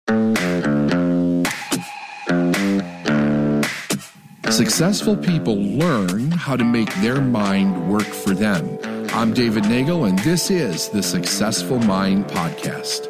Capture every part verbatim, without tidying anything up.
Successful people learn how to make their mind work for them. I'm David Nagel, and this is the Successful Mind Podcast.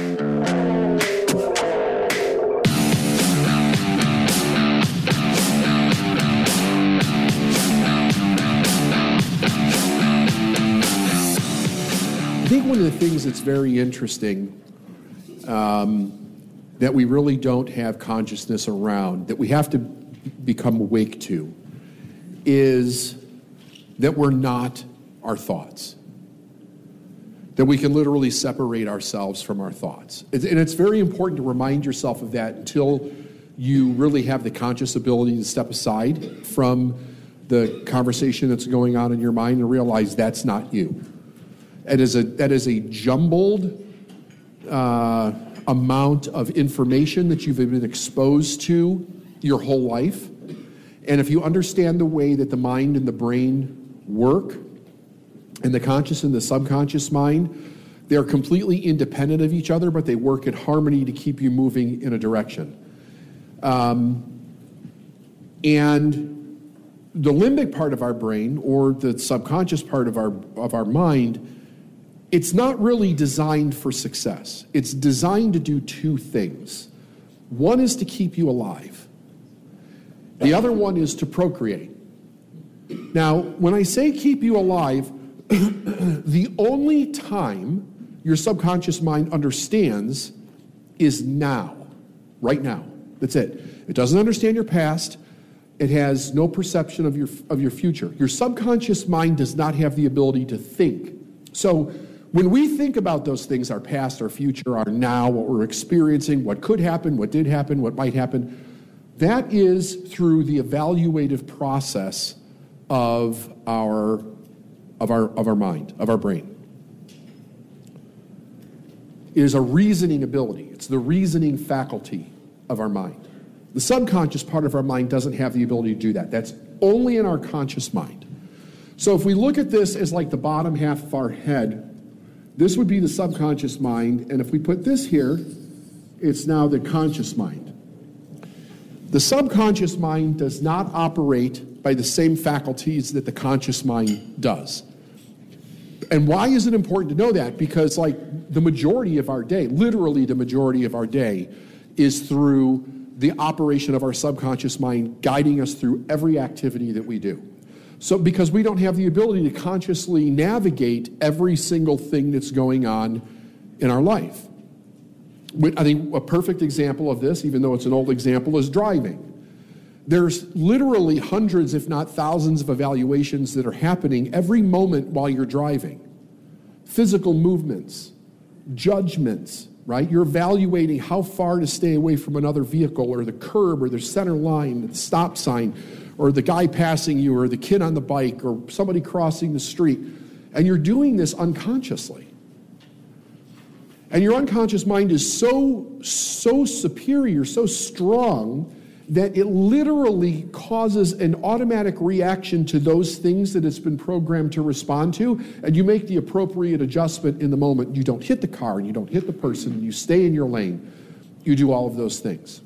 I think one of the things that's very interesting um, that we really don't have consciousness around, that we have to become awake to, is that we're not our thoughts. That we can literally separate ourselves from our thoughts. And it's very important to remind yourself of that until you really have the conscious ability to step aside from the conversation that's going on in your mind and realize that's not you. It is a, that is a jumbled uh, amount of information that you've been exposed to your whole life. And if you understand the way that the mind and the brain work, and the conscious and the subconscious mind, they're completely independent of each other, but they work in harmony to keep you moving in a direction. Um, and the limbic part of our brain, or the subconscious part of our of our mind, it's not really designed for success. It's designed to do two things. One is to keep you alive. The other one is to procreate. Now, when I say keep you alive, the only time your subconscious mind understands is now, right now. That's it. It doesn't understand your past. It has no perception of your of your future. Your subconscious mind does not have the ability to think. So when we think about those things, our past, our future, our now, what we're experiencing, what could happen, what did happen, what might happen, that is through the evaluative process of our of our of our mind, of our brain. It is a reasoning ability. It's the reasoning faculty of our mind. The subconscious part of our mind doesn't have the ability to do that. That's only in our conscious mind. So if we look at this as like the bottom half of our head, this would be the subconscious mind, and if we put this here, it's now the conscious mind. The subconscious mind does not operate by the same faculties that the conscious mind does. And why is it important to know that? Because like the majority of our day, literally the majority of our day, is through the operation of our subconscious mind guiding us through every activity that we do. So because we don't have the ability to consciously navigate every single thing that's going on in our life. I think a perfect example of this, even though it's an old example, is driving. There's literally hundreds, if not thousands, of evaluations that are happening every moment while you're driving. Physical movements, judgments, right? You're evaluating how far to stay away from another vehicle, or the curb, or the center line, the stop sign, or the guy passing you, or the kid on the bike, or somebody crossing the street. And you're doing this unconsciously. And your unconscious mind is so, so superior, so strong, that it literally causes an automatic reaction to those things that it's been programmed to respond to, and you make the appropriate adjustment in the moment. You don't hit the car, and you don't hit the person, and you stay in your lane. You do all of those things.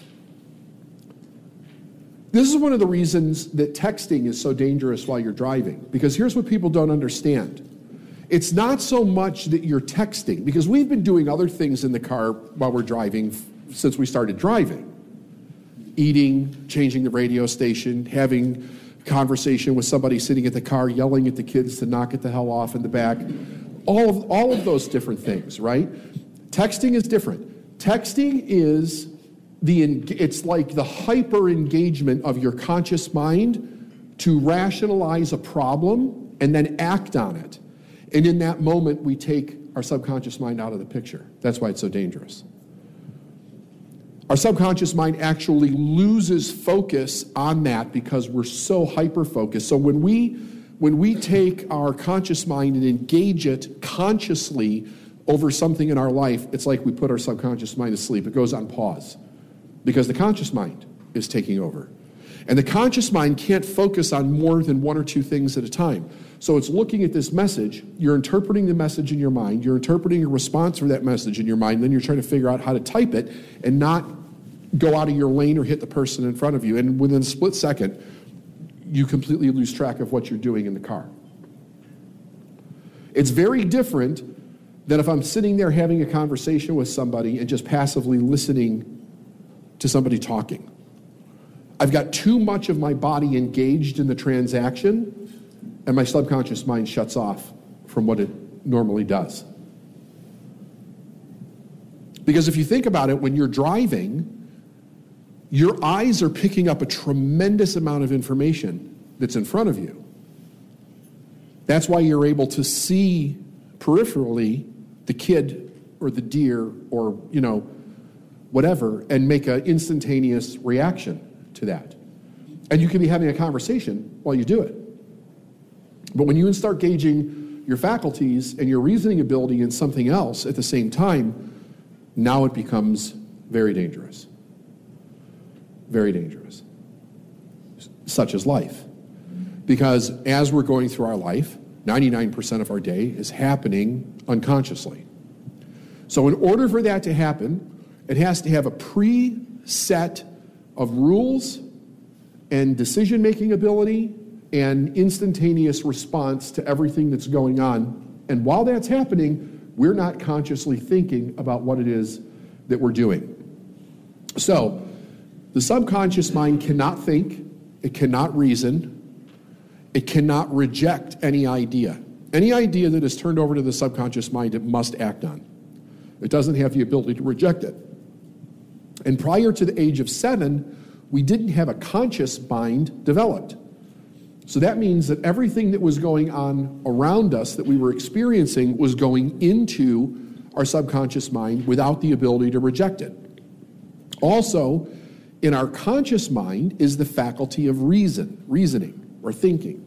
This is one of the reasons that texting is so dangerous while you're driving, because here's what people don't understand. It's not so much that you're texting, because we've been doing other things in the car while we're driving since we started driving. Eating, changing the radio station, having conversation with somebody sitting at the car, yelling at the kids to knock it the hell off in the back. All of, all of those different things, right? Texting is different. Texting is the, it's like the hyper engagement of your conscious mind to rationalize a problem and then act on it. And in that moment, we take our subconscious mind out of the picture. That's why it's so dangerous. Our subconscious mind actually loses focus on that because we're so hyper-focused. So when we when we take our conscious mind and engage it consciously over something in our life, it's like we put our subconscious mind to sleep. It goes on pause because the conscious mind is taking over. And the conscious mind can't focus on more than one or two things at a time. So it's looking at this message, you're interpreting the message in your mind, you're interpreting a response for that message in your mind, then you're trying to figure out how to type it and not go out of your lane or hit the person in front of you. And within a split second, you completely lose track of what you're doing in the car. It's very different than if I'm sitting there having a conversation with somebody and just passively listening to somebody talking. I've got too much of my body engaged in the transaction, and my subconscious mind shuts off from what it normally does. Because if you think about it, when you're driving, your eyes are picking up a tremendous amount of information that's in front of you. That's why you're able to see peripherally the kid or the deer or, you know, whatever, and make an instantaneous reaction to that. And you can be having a conversation while you do it. But when you start gauging your faculties and your reasoning ability in something else at the same time, now it becomes very dangerous. Very dangerous. Such as life. Because as we're going through our life, ninety-nine percent of our day is happening unconsciously. So in order for that to happen, it has to have a preset of rules and decision-making ability and instantaneous response to everything that's going on. And while that's happening, we're not consciously thinking about what it is that we're doing. So the subconscious mind cannot think, it cannot reason, it cannot reject any idea. Any idea that is turned over to the subconscious mind, it must act on. It doesn't have the ability to reject it. And prior to the age of seven, we didn't have a conscious mind developed. So that means that everything that was going on around us that we were experiencing was going into our subconscious mind without the ability to reject it. Also, in our conscious mind is the faculty of reason, reasoning or thinking.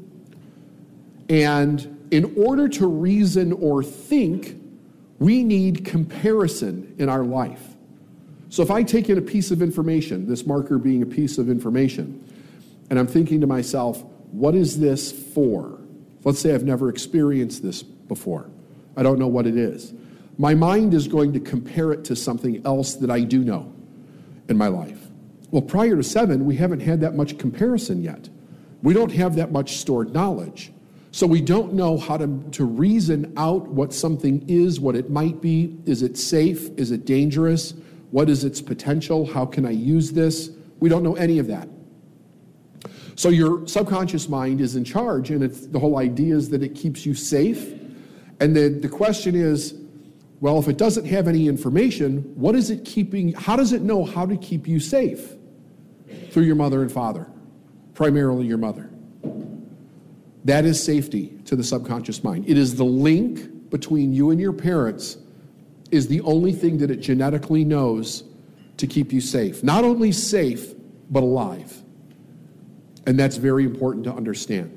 And in order to reason or think, we need comparison in our life. So if I take in a piece of information, this marker being a piece of information, and I'm thinking to myself, what is this for? Let's say I've never experienced this before. I don't know what it is. My mind is going to compare it to something else that I do know in my life. Well, prior to seven, we haven't had that much comparison yet. We don't have that much stored knowledge. So we don't know how to, to reason out what something is, what it might be. Is it safe? Is it dangerous? What is its potential? How can I use this? We don't know any of that. So your subconscious mind is in charge, and it's, the whole idea is that it keeps you safe. And the, the question is, well, if it doesn't have any information, what is it keeping, how does it know how to keep you safe? Through your mother and father, primarily your mother. That is safety to the subconscious mind. It is the link between you and your parents is the only thing that it genetically knows to keep you safe. Not only safe, but alive. And that's very important to understand.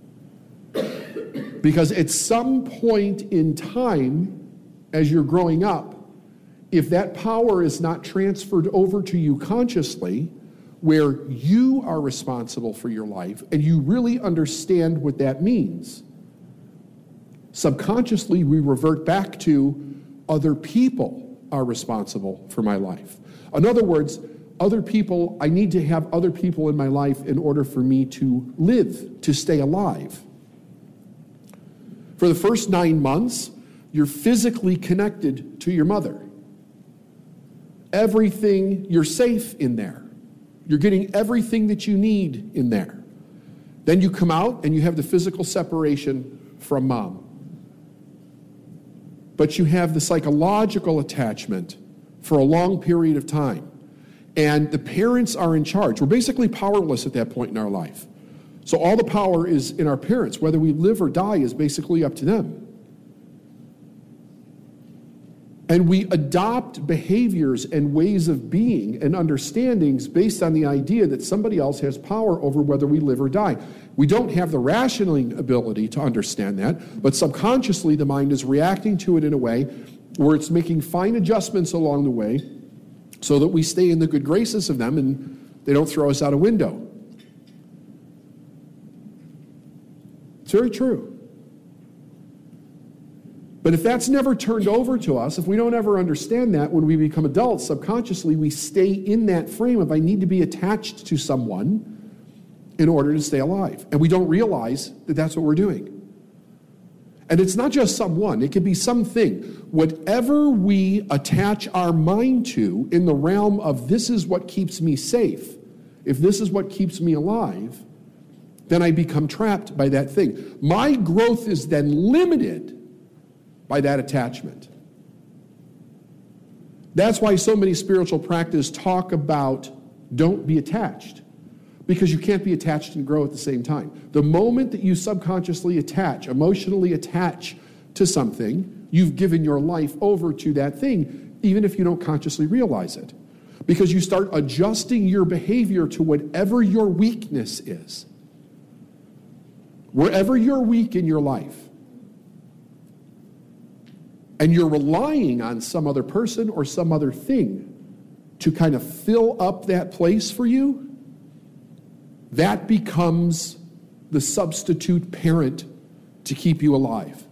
Because at some point in time, as you're growing up, if that power is not transferred over to you consciously, where you are responsible for your life and you really understand what that means, subconsciously we revert back to other people are responsible for my life. In other words, other people, I need to have other people in my life in order for me to live, to stay alive. For the first nine months, you're physically connected to your mother. Everything, you're safe in there. You're getting everything that you need in there. Then you come out and you have the physical separation from mom. But you have the psychological attachment for a long period of time. And the parents are in charge. We're basically powerless at that point in our life. So all the power is in our parents. Whether we live or die is basically up to them. And we adopt behaviors and ways of being and understandings based on the idea that somebody else has power over whether we live or die. We don't have the rationaling ability to understand that, but subconsciously the mind is reacting to it in a way where it's making fine adjustments along the way so that we stay in the good graces of them and they don't throw us out a window. It's very true. But if that's never turned over to us, if we don't ever understand that, when we become adults, subconsciously we stay in that frame of I need to be attached to someone in order to stay alive. And we don't realize that that's what we're doing. And it's not just someone, it could be something. Whatever we attach our mind to in the realm of this is what keeps me safe, if this is what keeps me alive, then I become trapped by that thing. My growth is then limited by that attachment. That's why so many spiritual practices talk about don't be attached, because you can't be attached and grow at the same time. The moment that you subconsciously attach, emotionally attach to something, you've given your life over to that thing, even if you don't consciously realize it. Because you start adjusting your behavior to whatever your weakness is. Wherever you're weak in your life, and you're relying on some other person or some other thing to kind of fill up that place for you, that becomes the substitute parent to keep you alive.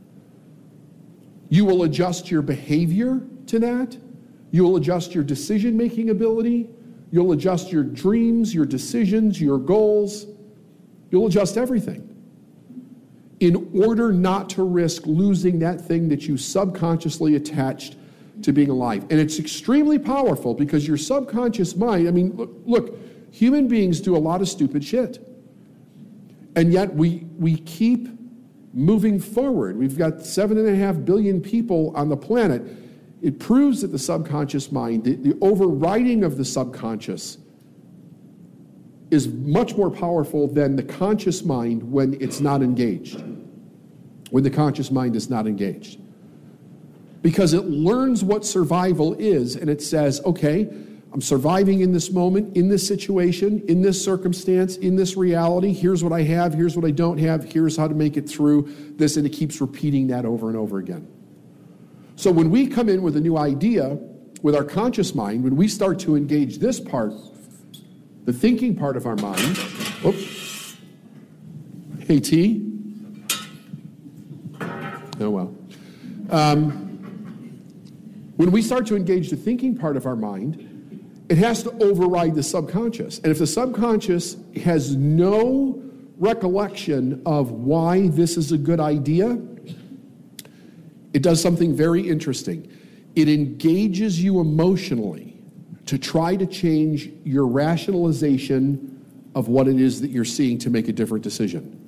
You will adjust your behavior to that. You will adjust your decision-making ability. You'll adjust your dreams, your decisions, your goals. You'll adjust everything in order not to risk losing that thing that you subconsciously attached to being alive. And it's extremely powerful because your subconscious mind, I mean, look, look, human beings do a lot of stupid shit. And yet we we keep moving forward. We've got seven and a half billion people on the planet. It proves that the subconscious mind, the, the overriding of the subconscious, is much more powerful than the conscious mind when it's not engaged, when the conscious mind is not engaged. Because it learns what survival is, and it says, okay, I'm surviving in this moment, in this situation, in this circumstance, in this reality. Here's what I have, here's what I don't have, here's how to make it through this, and it keeps repeating that over and over again. So when we come in with a new idea, with our conscious mind, when we start to engage this part, the thinking part of our mind, oops, hey, T. Oh, well. Um, when we start to engage the thinking part of our mind, it has to override the subconscious. And if the subconscious has no recollection of why this is a good idea, it does something very interesting. It engages you emotionally to try to change your rationalization of what it is that you're seeing to make a different decision.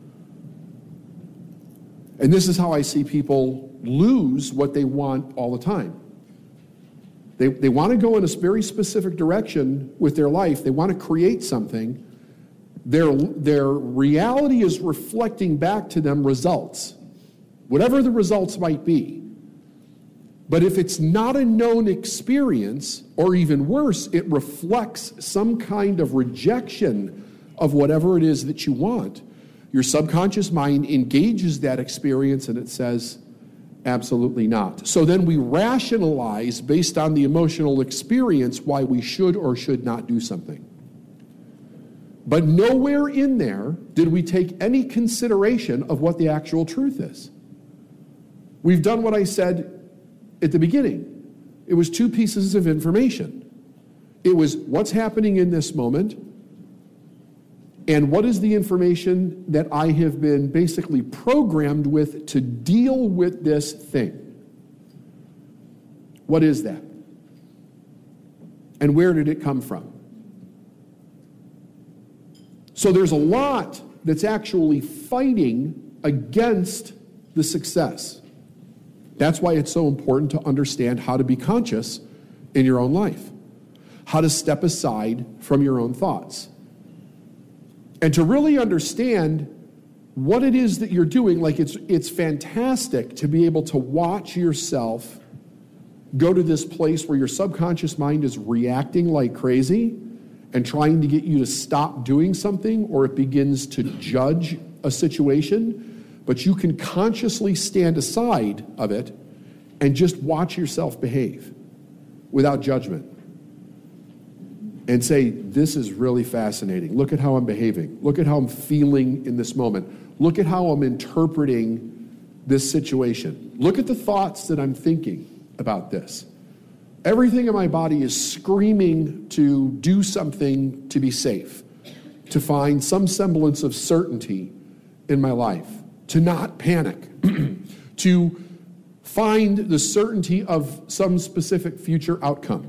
And this is how I see people lose what they want all the time. They, they want to go in a very specific direction with their life. They want to create something. Their, their reality is reflecting back to them results, whatever the results might be. But if it's not a known experience, or even worse, it reflects some kind of rejection of whatever it is that you want, your subconscious mind engages that experience and it says, absolutely not. So then we rationalize based on the emotional experience why we should or should not do something. But nowhere in there did we take any consideration of what the actual truth is. We've done what I said at the beginning. It was two pieces of information. It was what's happening in this moment, and what is the information that I have been basically programmed with to deal with this thing. What is that? And where did it come from? So there's a lot that's actually fighting against the success. That's why it's so important to understand how to be conscious in your own life, how to step aside from your own thoughts, and to really understand what it is that you're doing. Like it's it's fantastic to be able to watch yourself go to this place where your subconscious mind is reacting like crazy and trying to get you to stop doing something, or it begins to judge a situation. But you can consciously stand aside of it and just watch yourself behave without judgment. and say, this is really fascinating. Look at how I'm behaving. Look at how I'm feeling in this moment. Look at how I'm interpreting this situation. Look at the thoughts that I'm thinking about this. Everything in my body is screaming to do something to be safe, to find some semblance of certainty in my life, to not panic, to find the certainty of some specific future outcome.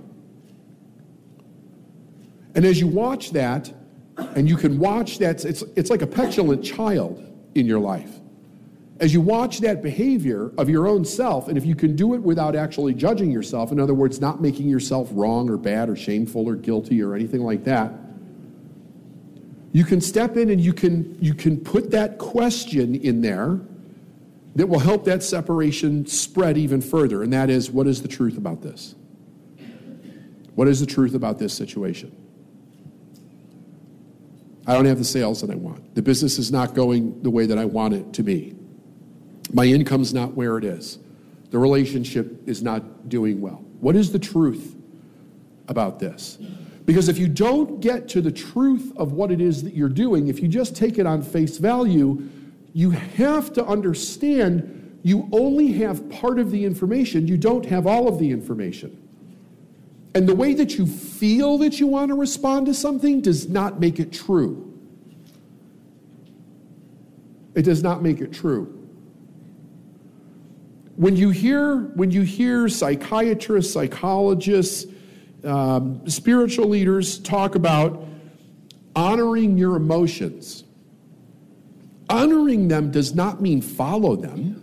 And as you watch that, and you can watch that, it's, it's like a petulant child in your life. As you watch that behavior of your own self, and if you can do it without actually judging yourself, in other words, not making yourself wrong or bad or shameful or guilty or anything like that, you can step in and you can, you can put that question in there that will help that separation spread even further, and that is, what is the truth about this? What is the truth about this situation? I don't have the sales that I want. The business is not going the way that I want it to be. My income's not where it is. The relationship is not doing well. What is the truth about this? Because if you don't get to the truth of what it is that you're doing, if you just take it on face value, you have to understand you only have part of the information. You don't have all of the information. And the way that you feel that you want to respond to something does not make it true. It does not make it true. When you hear, when you hear psychiatrists, psychologists, um, spiritual leaders talk about honoring your emotions, honoring them does not mean follow them.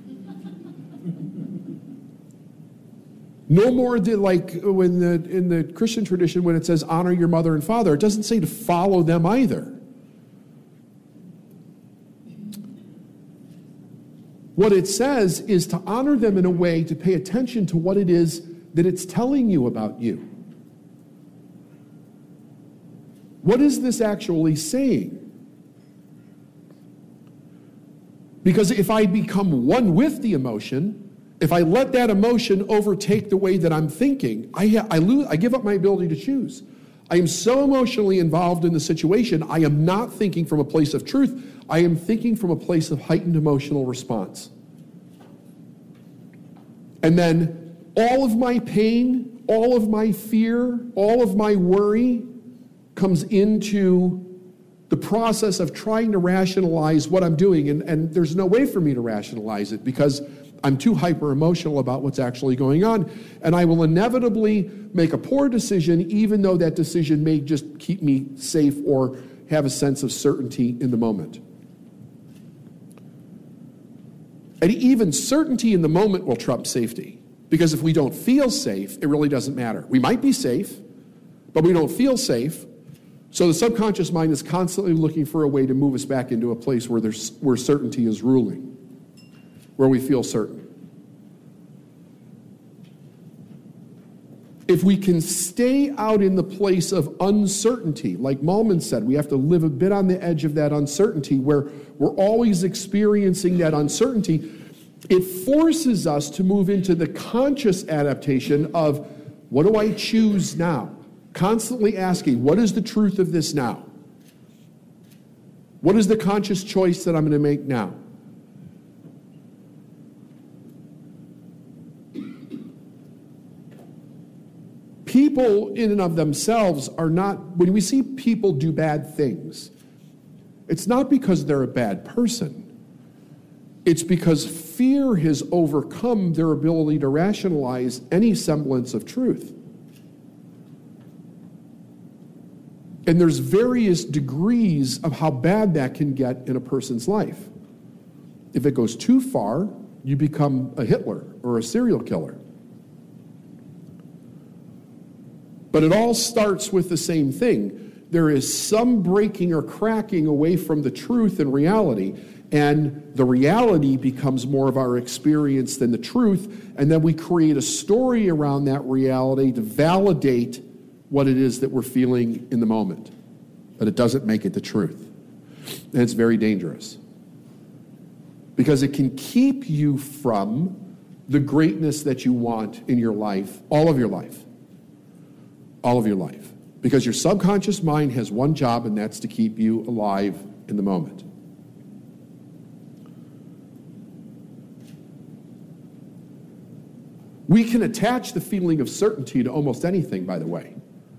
No more than like when the, in the Christian tradition when it says honor your mother and father, it doesn't say to follow them either. What it says is to honor them in a way to pay attention to what it is that it's telling you about you. What is this actually saying? Because if I become one with the emotion, if I let that emotion overtake the way that I'm thinking, I, ha- I, lose, I give up my ability to choose. I am so emotionally involved in the situation, I am not thinking from a place of truth. I am thinking from a place of heightened emotional response. And then all of my pain, all of my fear, all of my worry comes into the process of trying to rationalize what I'm doing. And, and there's no way for me to rationalize it because I'm too hyper-emotional about what's actually going on. And I will inevitably make a poor decision, even though that decision may just keep me safe or have a sense of certainty in the moment. And even certainty in the moment will trump safety. Because if we don't feel safe, it really doesn't matter. We might be safe, but we don't feel safe. So the subconscious mind is constantly looking for a way to move us back into a place where there's where certainty is ruling, where we feel certain. If we can stay out in the place of uncertainty, like Malman said, we have to live a bit on the edge of that uncertainty where we're always experiencing that uncertainty. It forces us to move into the conscious adaptation of, what do I choose now? Constantly asking, what is the truth of this now? What is the conscious choice that I'm going to make now? People in and of themselves are not, when we see people do bad things, it's not because they're a bad person. It's because fear has overcome their ability to rationalize any semblance of truth. And there's various degrees of how bad that can get in a person's life. If it goes too far, you become a Hitler or a serial killer. But it all starts with the same thing. There is some breaking or cracking away from the truth and reality, and the reality becomes more of our experience than the truth, and then we create a story around that reality to validate what it is that we're feeling in the moment. But it doesn't make it the truth. And it's very dangerous. Because it can keep you from the greatness that you want in your life, all of your life. All of your life. Because your subconscious mind has one job, and that's to keep you alive in the moment. We can attach the feeling of certainty to almost anything, by the way.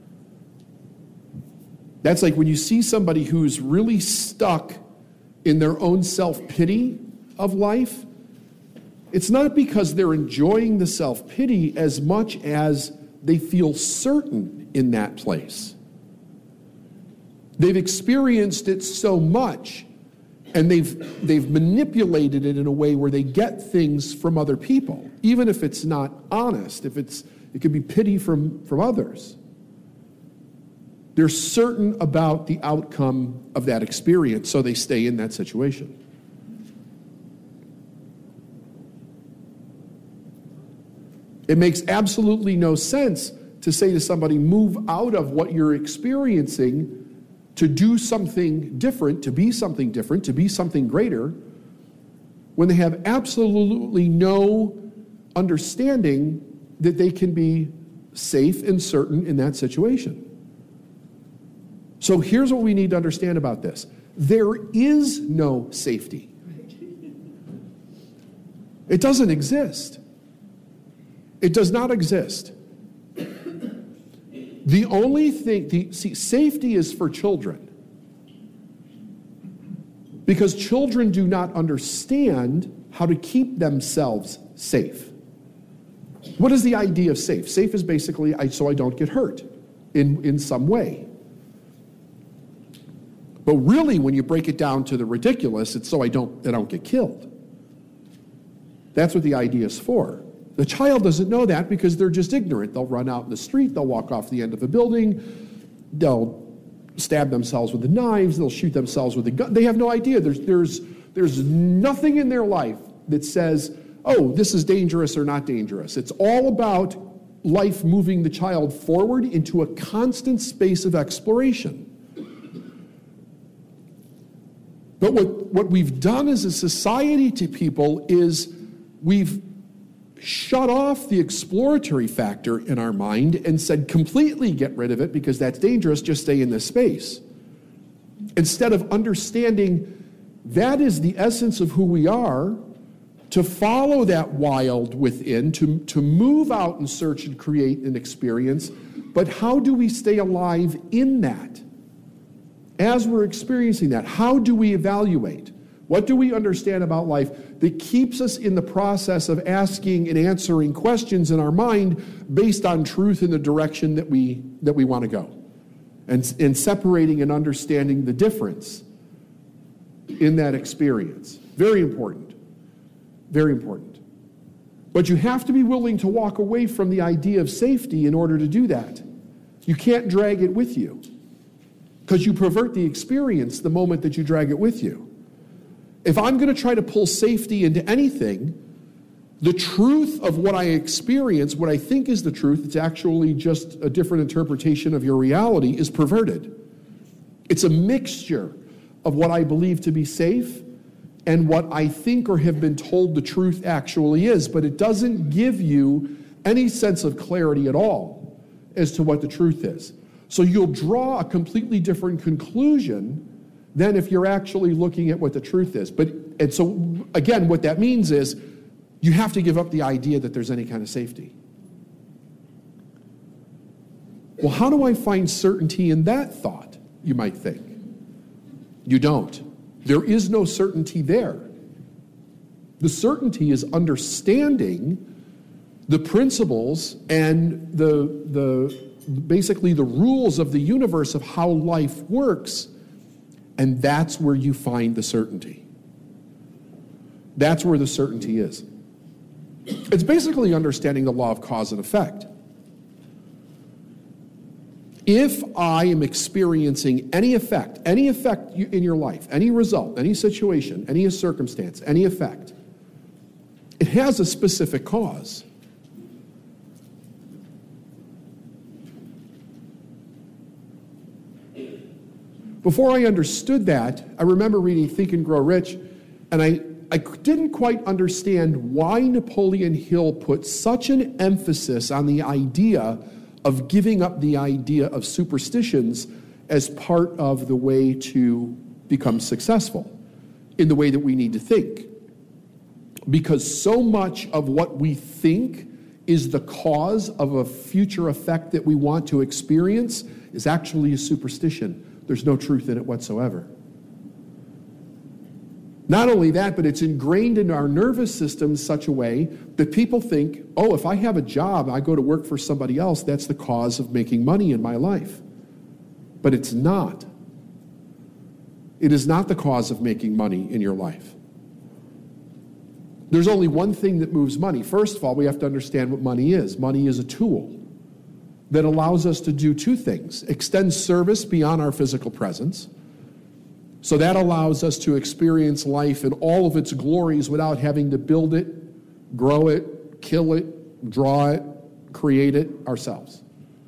That's like when you see somebody who's really stuck in their own self-pity of life, it's not because they're enjoying the self-pity as much as they feel certain in that place. They've experienced it so much, and they've they've manipulated it in a way where they get things from other people, even if it's not honest, if it's it could be pity from, from others. They're certain about the outcome of that experience, so they stay in that situation. It makes absolutely no sense to say to somebody, move out of what you're experiencing to do something different, to be something different, to be something greater, when they have absolutely no understanding that they can be safe and certain in that situation. So here's what we need to understand about this. There is no safety. It doesn't exist. It does not exist. The only thing, the, see, safety is for children. Because children do not understand how to keep themselves safe. What is the idea of safe? Safe is basically I, so I don't get hurt in, in some way. But really, when you break it down to the ridiculous, it's so I don't, I don't get killed. That's what the idea is for. The child doesn't know that because they're just ignorant. They'll run out in the street, they'll walk off the end of a building, they'll stab themselves with the knives, they'll shoot themselves with a gun. They have no idea. There's, there's, there's nothing in their life that says, oh, this is dangerous or not dangerous. It's all about life moving the child forward into a constant space of exploration. But what, what we've done as a society to people is we've shut off the exploratory factor in our mind and said completely get rid of it because that's dangerous, just stay in this space. Instead of understanding that is the essence of who we are, to follow that wild within, to, to move out and search and create an experience, but how do we stay alive in that? As we're experiencing that, how do we evaluate? What do we understand about life that keeps us in the process of asking and answering questions in our mind based on truth in the direction that we that we want to go? And, and separating and understanding the difference in that experience. Very important. Very important. But you have to be willing to walk away from the idea of safety in order to do that. You can't drag it with you. Because you pervert the experience the moment that you drag it with you. If I'm going to try to pull safety into anything, the truth of what I experience, what I think is the truth, it's actually just a different interpretation of your reality, is perverted. It's a mixture of what I believe to be safe and what I think or have been told the truth actually is, but it doesn't give you any sense of clarity at all as to what the truth is. So you'll draw a completely different conclusion than if you're actually looking at what the truth is. But and so again, what that means is you have to give up the idea that there's any kind of safety. Well, how do I find certainty in that thought, you might think? You don't. There is no certainty there. The certainty is understanding the principles and the the basically the rules of the universe of how life works, and that's where you find the certainty. That's where the certainty is. It's basically understanding the law of cause and effect. If I am experiencing any effect, any effect in your life, any result, any situation, any circumstance, any effect, it has a specific cause. Before I understood that, I remember reading Think and Grow Rich, and I, I didn't quite understand why Napoleon Hill put such an emphasis on the idea of giving up the idea of superstitions as part of the way to become successful in the way that we need to think. Because so much of what we think is the cause of a future effect that we want to experience is actually a superstition. There's no truth in it whatsoever. Not only that, but it's ingrained in our nervous system in such a way that people think, oh, if I have a job, I go to work for somebody else, that's the cause of making money in my life. But it's not. It is not the cause of making money in your life. There's only one thing that moves money. First of all, we have to understand what money is. Money is a tool that allows us to do two things: extend service beyond our physical presence. So that allows us to experience life in all of its glories without having to build it, grow it, kill it, draw it, create it ourselves.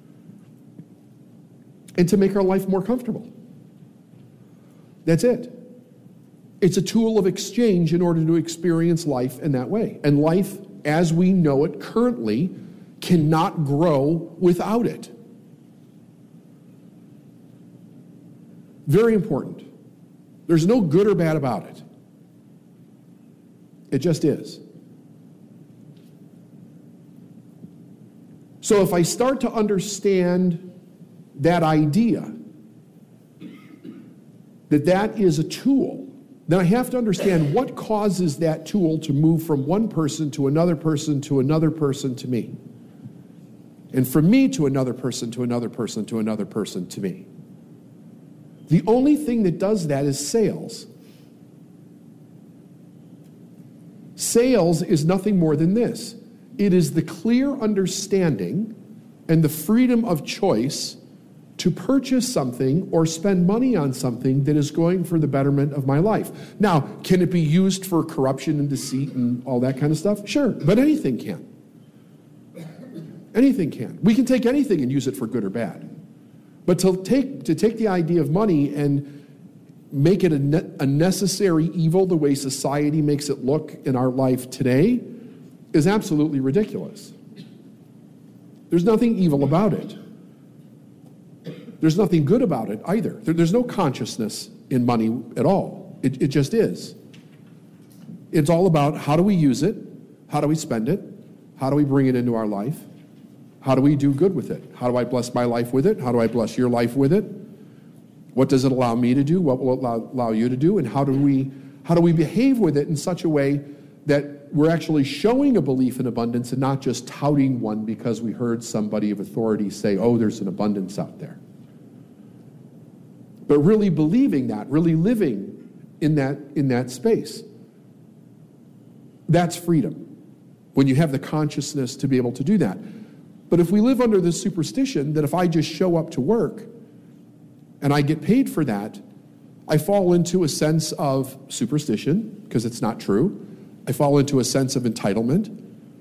And to make our life more comfortable. That's it. It's a tool of exchange in order to experience life in that way. And life, as we know it currently, cannot grow without it. Very important. There's no good or bad about it. It just is. So if I start to understand that idea, that that is a tool, then I have to understand what causes that tool to move from one person to another person to another person to me. And from me to another person to another person to another person to me. The only thing that does that is sales. Sales is nothing more than this. It is the clear understanding and the freedom of choice to purchase something or spend money on something that is going for the betterment of my life. Now, can it be used for corruption and deceit and all that kind of stuff? Sure, but anything can. Anything can. We can take anything and use it for good or bad. But to take to take the idea of money and make it a, ne- a necessary evil the way society makes it look in our life today is absolutely ridiculous. There's nothing evil about it. There's nothing good about it either. There, there's no consciousness in money at all. It, it just is. It's all about how do we use it? How do we spend it? How do we bring it into our life? How do we do good with it? How do I bless my life with it? How do I bless your life with it? What does it allow me to do? What will it allow, allow you to do? And how do we how do we behave with it in such a way that we're actually showing a belief in abundance and not just touting one because we heard somebody of authority say, oh, there's an abundance out there. But really believing that, really living in that in that space. That's freedom. When you have the consciousness to be able to do that. But if we live under this superstition that if I just show up to work and I get paid for that, I fall into a sense of superstition, because it's not true. I fall into a sense of entitlement,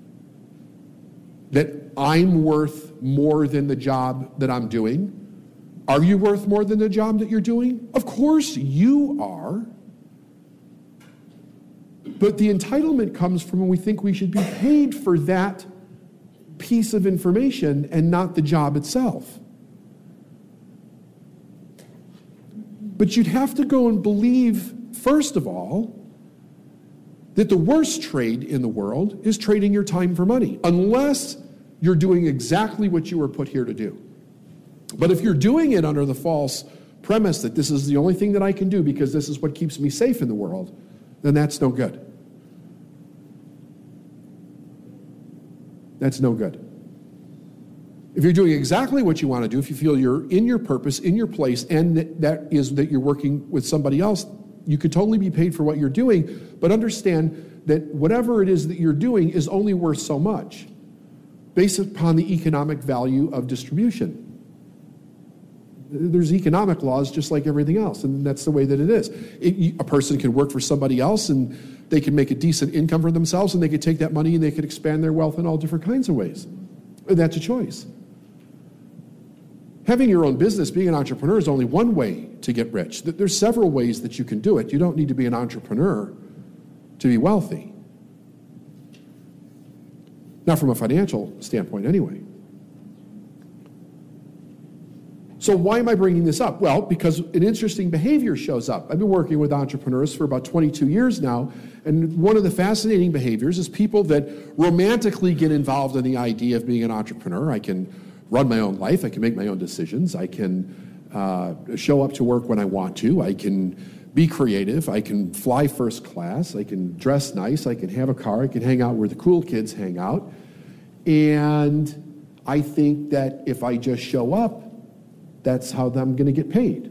that I'm worth more than the job that I'm doing. Are you worth more than the job that you're doing? Of course you are. But the entitlement comes from when we think we should be paid for that piece of information and not the job itself. But you'd have to go and believe, first of all, that the worst trade in the world is trading your time for money, unless you're doing exactly what you were put here to do. But if you're doing it under the false premise that this is the only thing that I can do because this is what keeps me safe in the world, then that's no good. That's no good. If you're doing exactly what you want to do, if you feel you're in your purpose, in your place, and that, that is that you're working with somebody else, you could totally be paid for what you're doing, but understand that whatever it is that you're doing is only worth so much based upon the economic value of distribution. There's economic laws just like everything else, and that's the way that it is. It, a person can work for somebody else, and they can make a decent income for themselves, and they could take that money and they could expand their wealth in all different kinds of ways. And that's a choice. Having your own business, being an entrepreneur, is only one way to get rich. There's several ways that you can do it. You don't need to be an entrepreneur to be wealthy. Not from a financial standpoint, anyway. So why am I bringing this up? Well, because an interesting behavior shows up. I've been working with entrepreneurs for about twenty-two years now, and one of the fascinating behaviors is people that romantically get involved in the idea of being an entrepreneur. I can run my own life. I can make my own decisions. I can uh, show up to work when I want to. I can be creative. I can fly first class. I can dress nice. I can have a car. I can hang out where the cool kids hang out. And I think that if I just show up, that's how I'm going to get paid.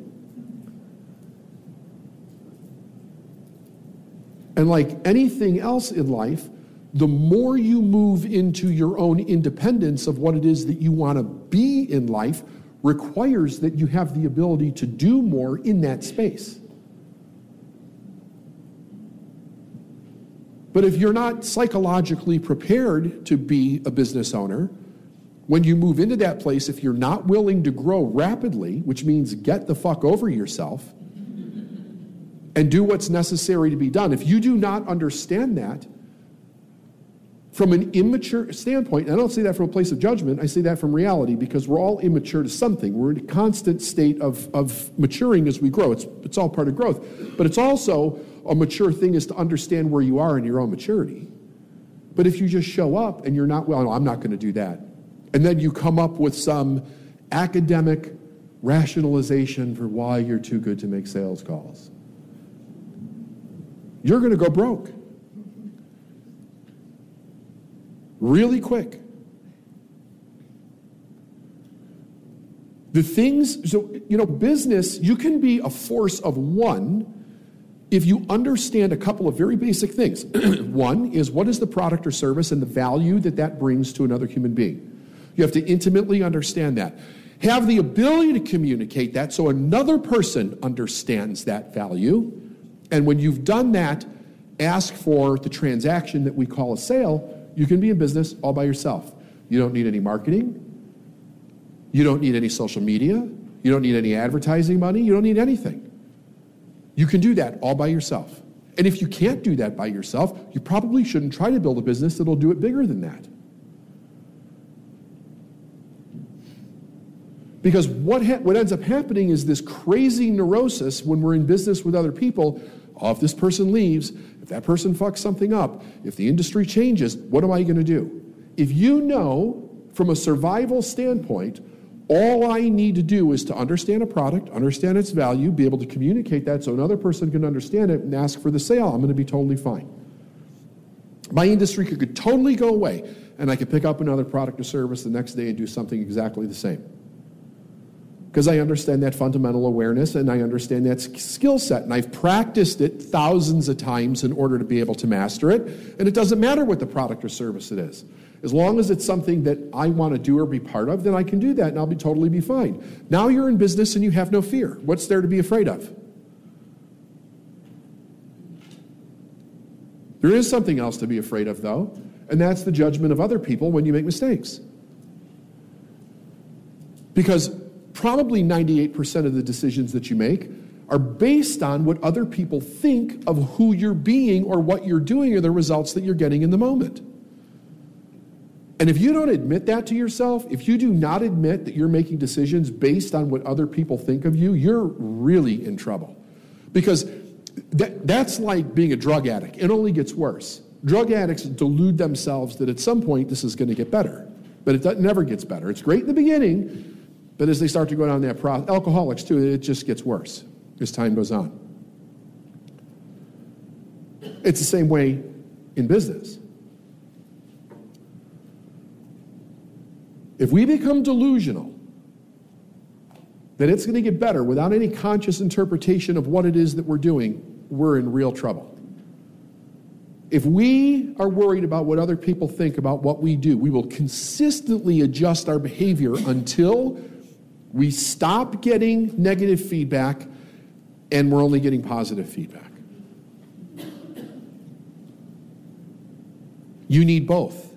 And like anything else in life, the more you move into your own independence of what it is that you want to be in life requires that you have the ability to do more in that space. But if you're not psychologically prepared to be a business owner, when you move into that place, if you're not willing to grow rapidly, which means get the fuck over yourself and do what's necessary to be done, if you do not understand that from an immature standpoint, and I don't say that from a place of judgment, I say that from reality, because we're all immature to something. We're in a constant state of, of maturing as we grow. It's, it's all part of growth. But it's also a mature thing is to understand where you are in your own maturity. But if you just show up and you're not, well, no, I'm not going to do that. And then you come up with some academic rationalization for why you're too good to make sales calls. You're going to go broke. Really quick. The things, so, you know, business, you can be a force of one if you understand a couple of very basic things. One is, what is the product or service and the value that that brings to another human being? You have to intimately understand that. Have the ability to communicate that so another person understands that value. And when you've done that, ask for the transaction that we call a sale. You can be in business all by yourself. You don't need any marketing. You don't need any social media. You don't need any advertising money. You don't need anything. You can do that all by yourself. And if you can't do that by yourself, you probably shouldn't try to build a business that'll do it bigger than that. Because what, ha- what ends up happening is this crazy neurosis when we're in business with other people. Oh, if this person leaves, if that person fucks something up, if the industry changes, what am I going to do? If you know from a survival standpoint, all I need to do is to understand a product, understand its value, be able to communicate that so another person can understand it and ask for the sale, I'm going to be totally fine. My industry could, could totally go away, and I could pick up another product or service the next day and do something exactly the same. Because I understand that fundamental awareness and I understand that skill set. And I've practiced it thousands of times in order to be able to master it. And it doesn't matter what the product or service it is. As long as it's something that I want to do or be part of, then I can do that and I'll be totally be fine. Now you're in business and you have no fear. What's there to be afraid of? There is something else to be afraid of, though, and that's the judgment of other people when you make mistakes. Because probably ninety-eight percent of the decisions that you make are based on what other people think of who you're being or what you're doing or the results that you're getting in the moment. And if you don't admit that to yourself, if you do not admit that you're making decisions based on what other people think of you, you're really in trouble. Because that, that's like being a drug addict. It only gets worse. Drug addicts delude themselves that at some point this is going to get better. But it never gets better. It's great in the beginning, but as they start to go down that process, alcoholics too, it just gets worse as time goes on. It's the same way in business. If we become delusional that it's going to get better without any conscious interpretation of what it is that we're doing, we're in real trouble. If we are worried about what other people think about what we do, we will consistently adjust our behavior until we stop getting negative feedback and we're only getting positive feedback. You need both.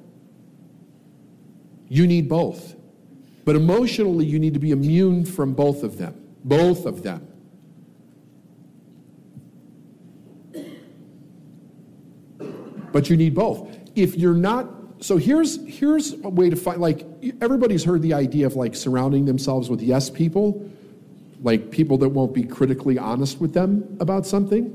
You need both. But emotionally, you need to be immune from both of them. Both of them. But you need both. If you're not so here's here's a way to find, like, everybody's heard the idea of like surrounding themselves with yes people, like people that won't be critically honest with them about something.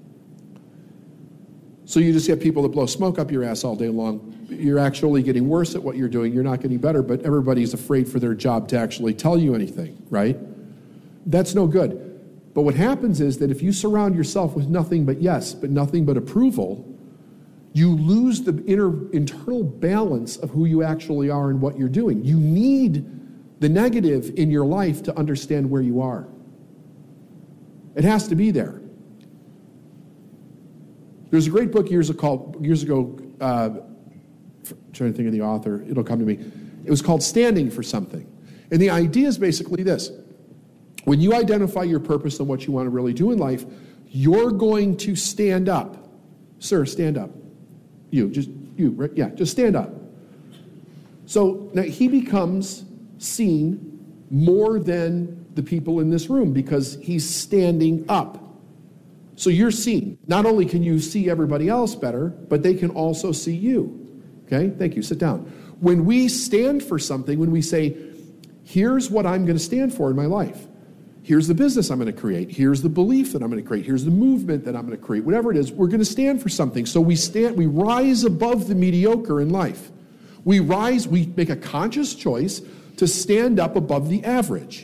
So you just get people that blow smoke up your ass all day long. You're actually getting worse at what you're doing. You're not getting better, but everybody's afraid for their job to actually tell you anything, right? That's no good. But what happens is that if you surround yourself with nothing but yes, but nothing but approval, you lose the inner internal balance of who you actually are and what you're doing. You need the negative in your life to understand where you are. It has to be there. There's a great book years ago, years ago uh, I'm trying to think of the author, it'll come to me. It was called Standing for Something. And the idea is basically this. When you identify your purpose and what you want to really do in life, you're going to stand up. Sir, stand up. You, just you, right? Yeah, just stand up. So now he becomes seen more than the people in this room because he's standing up. So you're seen. Not only can you see everybody else better, but they can also see you. Okay? Thank you. Sit down. When we stand for something, when we say, here's what I'm going to stand for in my life. Here's the business I'm going to create. Here's the belief that I'm going to create. Here's the movement that I'm going to create. Whatever it is, we're going to stand for something. So we stand, we rise above the mediocre in life. We rise, we make a conscious choice to stand up above the average.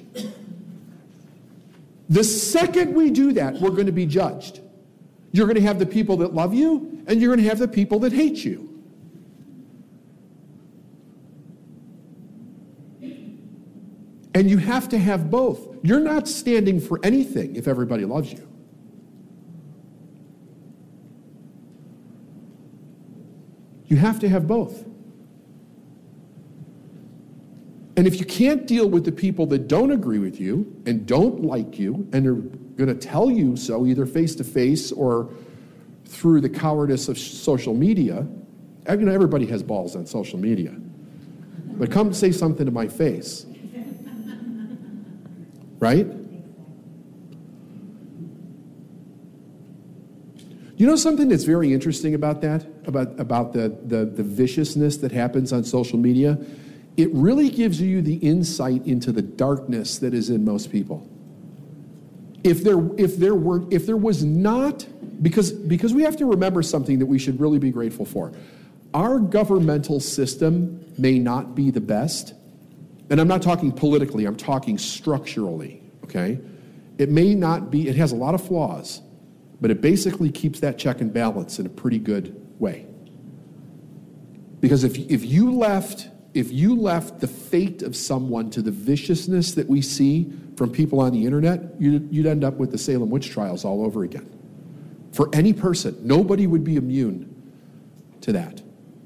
The second we do that, we're going to be judged. You're going to have the people that love you, and you're going to have the people that hate you. And you have to have both. You're not standing for anything if everybody loves you. You have to have both. And if you can't deal with the people that don't agree with you and don't like you and are going to tell you so, either face-to-face or through the cowardice of social media, you know, everybody has balls on social media. But come say something to my face. Right? You know something that's very interesting about that, about, about the, the, the viciousness that happens on social media? It really gives you the insight into the darkness that is in most people. If there, if there were, if there was not, because, because we have to remember something that we should really be grateful for. Our governmental system may not be the best, and I'm not talking politically, I'm talking structurally, okay? It may not be, it has a lot of flaws, but it basically keeps that check and balance in a pretty good way. Because if, if you left... If you left the fate of someone to the viciousness that we see from people on the internet, you'd, you'd end up with the Salem witch trials all over again. For any person, nobody would be immune to that.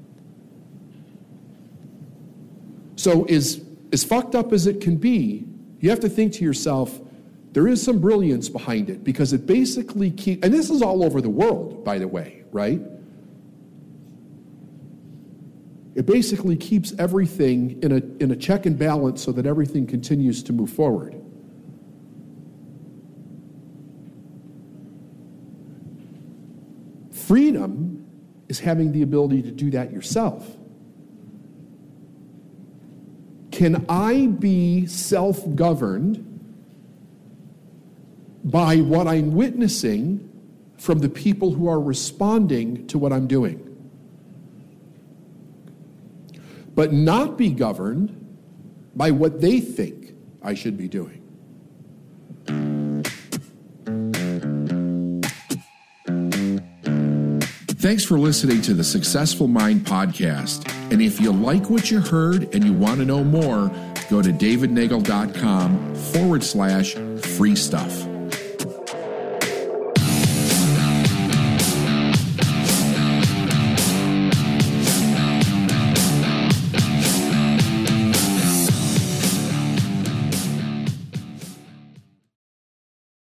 So as, as fucked up as it can be, you have to think to yourself, there is some brilliance behind it, because it basically keeps, and this is all over the world, by the way, right? It basically keeps everything in a, in a check and balance so that everything continues to move forward. Freedom is having the ability to do that yourself. Can I be self-governed by what I'm witnessing from the people who are responding to what I'm doing? But not be governed by what they think I should be doing. Thanks for listening to the Successful Mind podcast. And if you like what you heard and you want to know more, go to davidnagel.com forward slash free stuff.